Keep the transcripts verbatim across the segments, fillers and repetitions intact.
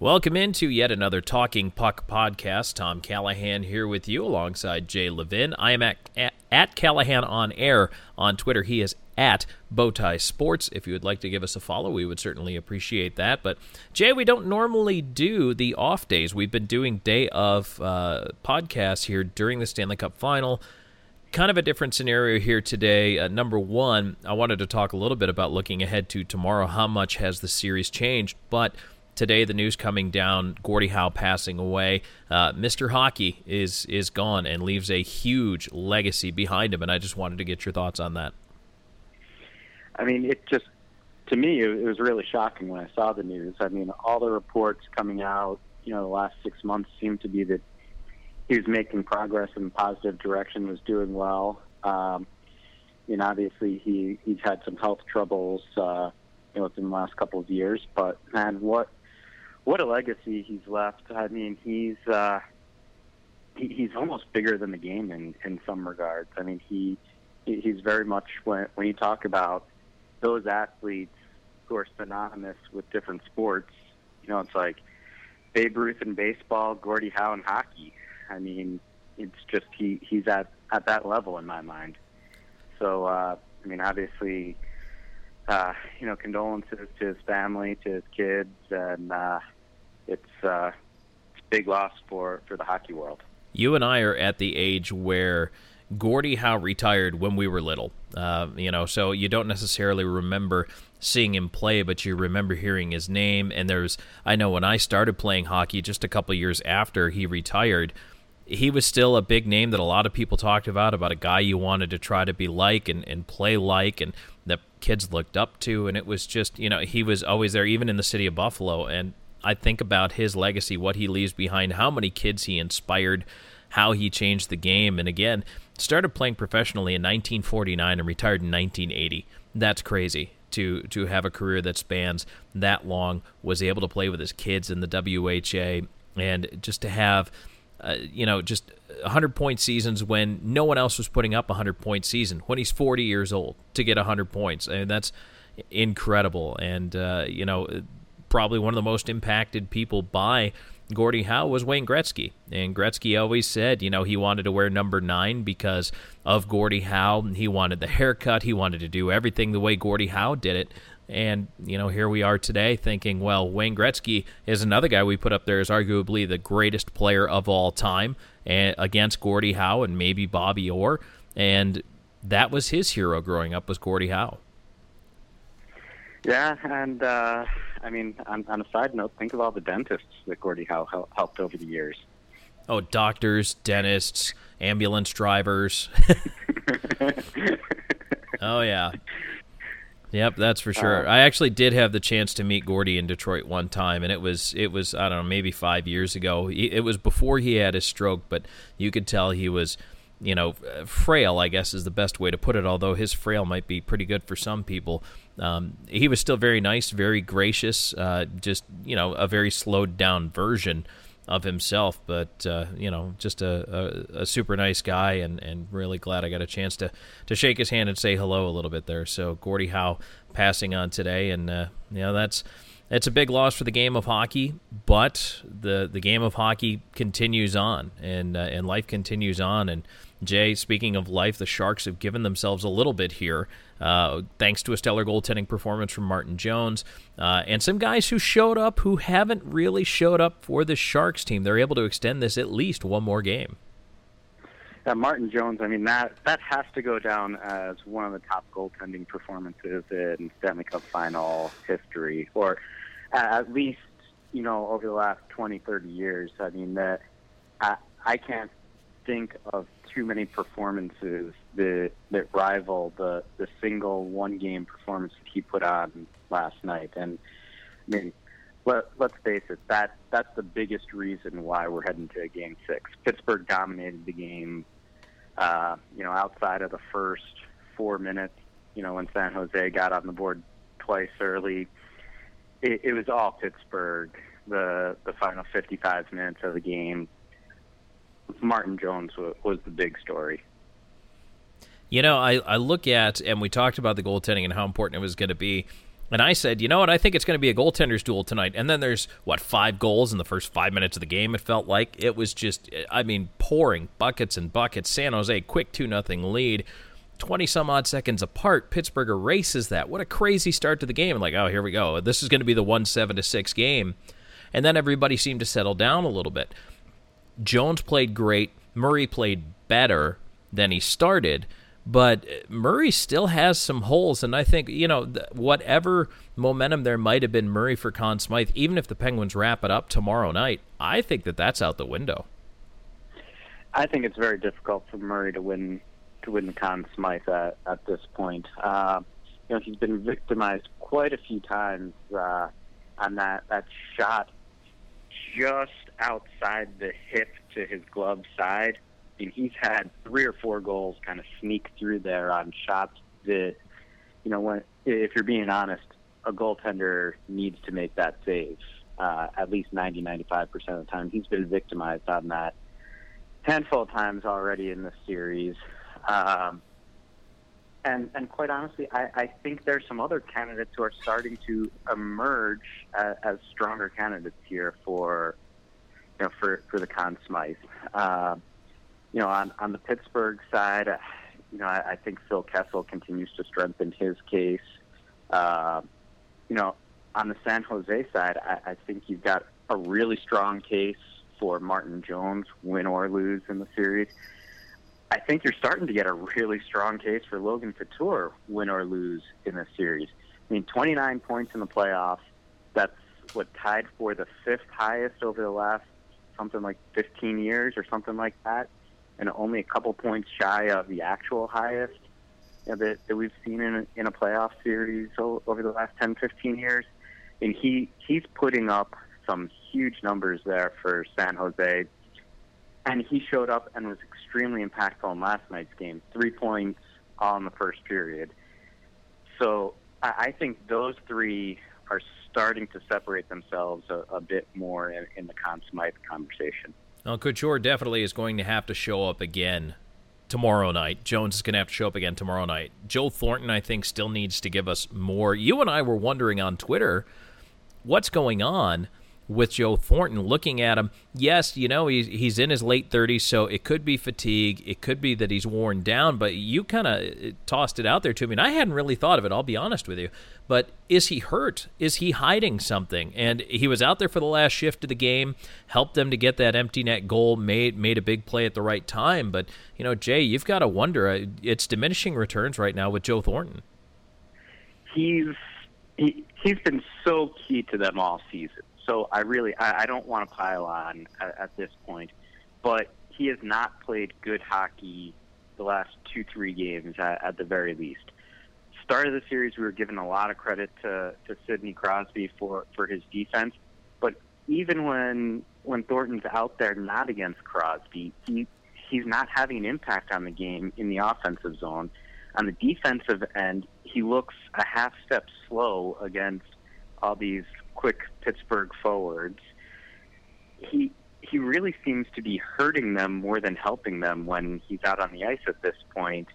Welcome into yet another Talking Puck podcast. Tom Callahan here with you alongside Jay Levin. I am at, at, at Callahan on Air on Twitter. He is at Bowtie Sports. If you would like to give us a follow, we would certainly appreciate that. But Jay, we don't normally do the off days. We've been doing day of uh, podcasts here during the Stanley Cup Final. Kind of a different scenario here today. Uh, number one, I wanted to talk a little bit about looking ahead to tomorrow. How much has the series changed? But today, the news coming down, Gordie Howe passing away. Uh, Mister Hockey is is gone and leaves a huge legacy behind him, and I just wanted to get your thoughts on that. I mean, it just, to me, it was really shocking when I saw the news. I mean, all the reports coming out, you know, the last six months seemed to be that he was making progress in a positive direction, was doing well. Um, and obviously, he, he's had some health troubles, uh, you know, within the last couple of years. But, man, what what a legacy he's left. I mean, he's uh, he, he's almost bigger than the game in, in some regards. I mean, he he's very much, when, when you talk about those athletes who are synonymous with different sports, you know, it's like Babe Ruth in baseball, Gordie Howe in hockey. I mean, it's just he, he's at, at that level in my mind. So, uh, I mean, obviously, uh, you know, condolences to his family, to his kids, and uh, it's, uh, it's a big loss for, for the hockey world. You and I are at the age where Gordie Howe retired when we were little, uh, you know, so you don't necessarily remember seeing him play, but you remember hearing his name. And there's, I know when I started playing hockey just a couple years after he retired, he was still a big name that a lot of people talked about, about a guy you wanted to try to be like and, and play like, and that kids looked up to. And it was just, you know, he was always there, even in the city of Buffalo. And I think about his legacy, what he leaves behind, how many kids he inspired, how he changed the game. And again, started playing professionally in nineteen forty-nine and retired in nineteen eighty. That's crazy to to have a career that spans that long, was able to play with his kids in the W H A, and just to have, uh, you know, just one hundred point seasons when no one else was putting up a one hundred point season, when he's forty years old, to get one hundred points. I mean, that's incredible. And, uh, you know, probably one of the most impacted people by Gordie Howe was Wayne Gretzky. And Gretzky always said, you know, he wanted to wear number nine because of Gordie Howe. He wanted the haircut. He wanted to do everything the way Gordie Howe did it. And, you know, here we are today thinking, well, Wayne Gretzky is another guy we put up there as arguably the greatest player of all time, and against Gordie Howe and maybe Bobby Orr. And that was his hero growing up, was Gordie Howe. Yeah, and, uh, I mean, on, on a side note, think of all the dentists that Gordie Howe hel- helped over the years. Oh, doctors, dentists, ambulance drivers. Oh, yeah. Yep, that's for sure. Uh, I actually did have the chance to meet Gordie in Detroit one time, and it was, it was I don't know, maybe five years ago. It was before he had his stroke, but you could tell he was, you know, frail, I guess is the best way to put it, although his frail might be pretty good for some people. Um, he was still very nice, very gracious, uh, just, you know, a very slowed down version of himself, but, uh, you know, just a, a, a super nice guy, and, and really glad I got a chance to, to shake his hand and say hello a little bit there. So Gordie Howe passing on today, and, uh, you know, that's, it's a big loss for the game of hockey, but the, the game of hockey continues on, and, uh, and life continues on. And Jay, speaking of life, the Sharks have given themselves a little bit here, uh, thanks to a stellar goaltending performance from Martin Jones, uh, and some guys who showed up who haven't really showed up for the Sharks team. They're able to extend this at least one more game. Yeah, Martin Jones, I mean, that, that has to go down as one of the top goaltending performances in Stanley Cup Final history, or at least, you know, over the last twenty, thirty years. I mean, that I, I can't think of too many performances that that rival the, the single one-game performance that he put on last night. And, I mean, let, let's face it, that that's the biggest reason why we're heading to a Game six. Pittsburgh dominated the game, uh, you know, outside of the first four minutes, you know, when San Jose got on the board twice early. It, it was all Pittsburgh, the the final fifty-five minutes of the game. Martin Jones was, was the big story. You know, I, I look at, and we talked about the goaltending and how important it was going to be. And I said, you know what, I think it's going to be a goaltender's duel tonight. And then there's, what, five goals in the first five minutes of the game, it felt like. It was just, I mean, pouring buckets and buckets. San Jose, quick two nothing lead. twenty-some-odd seconds apart, Pittsburgh erases that. What a crazy start to the game. Like, oh, here we go. This is going to be the one seven to six game. And then everybody seemed to settle down a little bit. Jones played great. Murray played better than he started. But Murray still has some holes, and I think, you know, whatever momentum there might have been Murray for Conn Smythe, even if the Penguins wrap it up tomorrow night, I think that that's out the window. I think it's very difficult for Murray to win to win the Conn Smythe at, at this point. Uh, you know, he's been victimized quite a few times uh, on that, that shot just outside the hip to his glove side. I mean, he's had three or four goals kind of sneak through there on shots that, you know, when if you're being honest, a goaltender needs to make that save uh, at least ninety, ninety-five percent of the time. He's been victimized on that handful of times already in this series. Um, and, and quite honestly, I, I think there's some other candidates who are starting to emerge as, as stronger candidates here for, you know, for, for the Conn Smythe. Uh, You know, on, on the Pittsburgh side, uh, you know, I, I think Phil Kessel continues to strengthen his case. Uh, you know, on the San Jose side, I, I think you've got a really strong case for Martin Jones, win or lose in the series. I think you're starting to get a really strong case for Logan Couture, win or lose in this series. I mean, twenty-nine points in the playoffs. That's what tied for the fifth highest over the last something like fifteen years or something like that. And only a couple points shy of the actual highest, you know, that, that we've seen in a, in a playoff series over the last ten, fifteen years. And he he's putting up some huge numbers there for San Jose. And he showed up and was extremely impactful in last night's game. Three points all in the first period. So I, I think those three are starting to separate themselves a, a bit more in, in the Conn Smythe conversation. Well, Couture definitely is going to have to show up again tomorrow night. Jones is going to have to show up again tomorrow night. Joe Thornton, I think, still needs to give us more. You and I were wondering on Twitter what's going on with Joe Thornton. Looking at him, yes, you know, he's, he's in his late thirties, so it could be fatigue. It could be that he's worn down, but you kind of tossed it out there to me, and I hadn't really thought of it, I'll be honest with you. But is he hurt? Is he hiding something? And he was out there for the last shift of the game, helped them to get that empty net goal, made made a big play at the right time. But, you know, Jay, you've got to wonder, it's diminishing returns right now with Joe Thornton. He's he, he's been so key to them all season. So I really, I, I don't want to pile on at, at this point, but he has not played good hockey the last two, three games at, at the very least. Start of the series, we were giving a lot of credit to, to Sidney Crosby for, for his defense, but even when when Thornton's out there not against Crosby, he he's not having an impact on the game in the offensive zone. On the defensive end, he looks a half step slow against all these quick Pittsburgh forwards. He he really seems to be hurting them more than helping them when he's out on the ice at this point.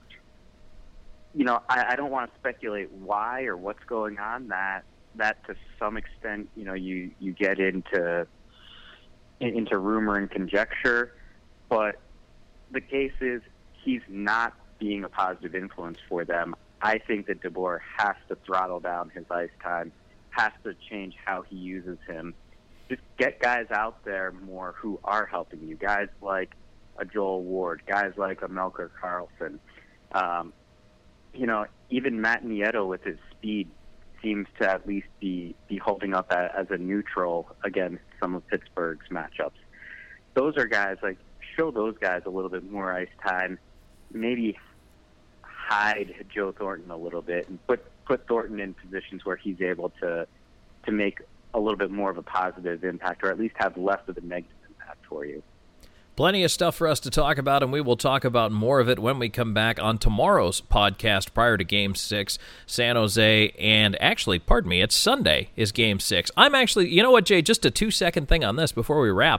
You know, I, I don't want to speculate why or what's going on. That that to some extent, you know, you, you get into into rumor and conjecture, but the case is he's not being a positive influence for them. I think that DeBoer has to throttle down his ice time, has to change how he uses him. Just get guys out there more who are helping you, guys like a Joel Ward, guys like a Melker Karlsson. Um, you know, even Matt Nieto with his speed seems to at least be, be holding up a, as a neutral against some of Pittsburgh's matchups. Those are guys, like, show those guys a little bit more ice time, maybe hide Joe Thornton a little bit and put, put Thornton in positions where he's able to to make a little bit more of a positive impact, or at least have less of a negative impact for you. Plenty of stuff for us to talk about, and we will talk about more of it when we come back on tomorrow's podcast prior to Game six, San Jose, and actually, pardon me, it's Sunday is Game six. I'm actually, you know what, Jay, just a two-second thing on this before we wrap.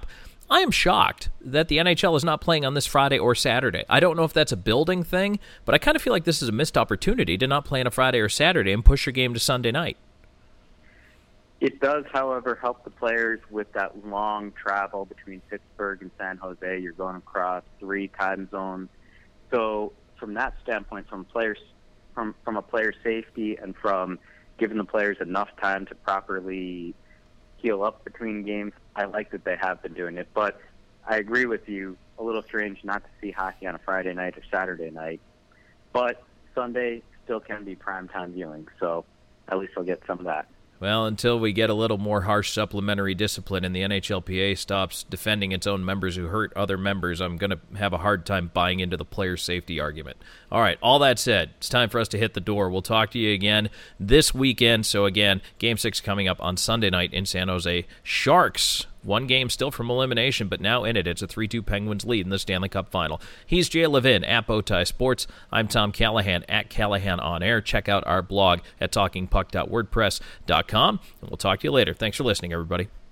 I am shocked that the N H L is not playing on this Friday or Saturday. I don't know if that's a building thing, but I kind of feel like this is a missed opportunity to not play on a Friday or Saturday and push your game to Sunday night. It does, however, help the players with that long travel between Pittsburgh and San Jose. You're going across three time zones. So from that standpoint, from players, from, from a player safety and from giving the players enough time to properly heal up between games, I like that they have been doing it. But I agree with you, a little strange not to see hockey on a Friday night or Saturday night. But Sunday still can be primetime viewing, so at least I'll get some of that. Well, until we get a little more harsh supplementary discipline and the N H L P A stops defending its own members who hurt other members, I'm going to have a hard time buying into the player safety argument. All right, all that said, it's time for us to hit the door. We'll talk to you again this weekend. So again, Game six coming up on Sunday night in San Jose. Sharks, one game still from elimination, but now in it. It's a three two Penguins lead in the Stanley Cup Final. He's Jay Levin at Bowtie Sports. I'm Tom Callahan at Callahan On Air. Check out our blog at talking puck dot wordpress dot com, and we'll talk to you later. Thanks for listening, everybody.